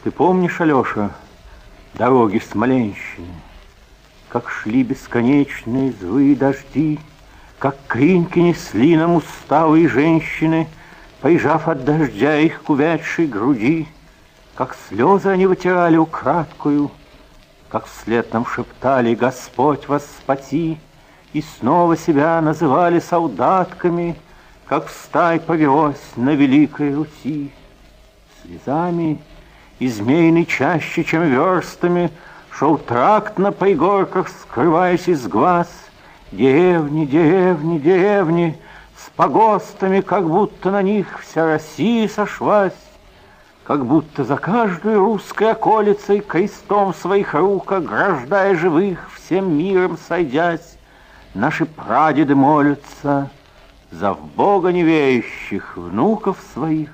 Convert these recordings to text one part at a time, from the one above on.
Ты помнишь, Алеша, дороги Смоленщины, как шли бесконечные злые дожди, как кринки несли нам усталые женщины, прижав от дождя их к увядшей груди, как слезы они вытирали украдкою, как вслед нам шептали «Господь вас спаси», и снова себя называли солдатками, как стай повелось на великой Руси. Слезами и змеиной чаще, чем верстами, шел тракт на пригорках, скрываясь из глаз. Деревни, деревни, деревни, с погостами, как будто на них вся Россия сошлась, как будто за каждой русской околицей крестом своих рук, ограждая живых, всем миром сойдясь, наши прадеды молятся за в Бога неверящих внуков своих.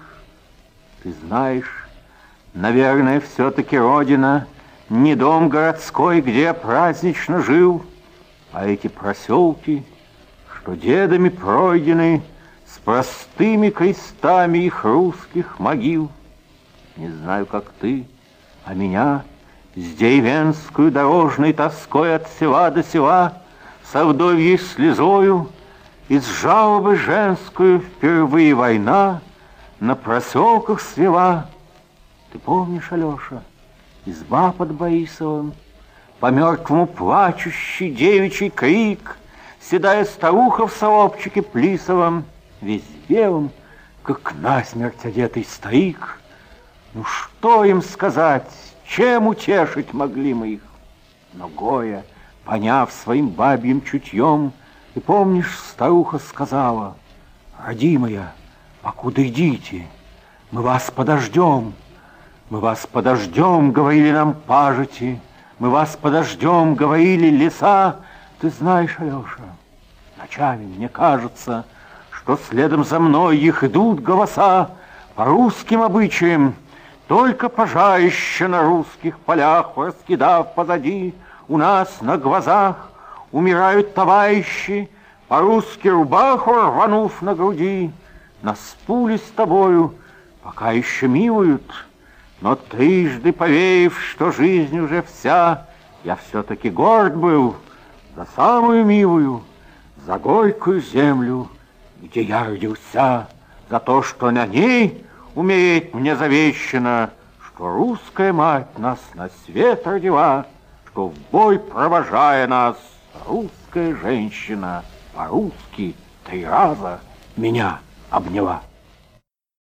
Ты знаешь, наверное, все-таки родина не дом городской, где я празднично жил, а эти проселки, что дедами пройдены с простыми крестами их русских могил. Не знаю, как ты, а меня с деревенскую дорожной тоской от села до села, со вдовьей слезою и с жалобы женскую впервые война на проселках свела. Ты помнишь, Алеша, изба под Борисовым, по мертвому плачущий девичий крик, седая старуха в солопчике плисовом, весь белым, как насмерть одетый старик. Ну что им сказать, чем утешить могли мы их? Но Гоя, поняв своим бабьим чутьем, ты помнишь, старуха сказала: «Родимая, покуда идите, мы вас подождем». «Мы вас подождем», — говорили нам пажити, «мы вас подождем», — говорили леса. Ты знаешь, Алеша, ночами мне кажется, что следом за мной их идут голоса по русским обычаям, только пожарище на русских полях, раскидав позади, у нас на глазах умирают товарищи, по-русски рубаху рванув на груди. Нас пули с тобою пока еще милуют, но трижды поверив, что жизнь уже вся, я все-таки горд был за самую милую, за горькую землю, где я родился, за то, что на ней умереть мне завещено, что русская мать нас на свет родила, что в бой провожая нас, русская женщина по-русски 3 раза меня обняла.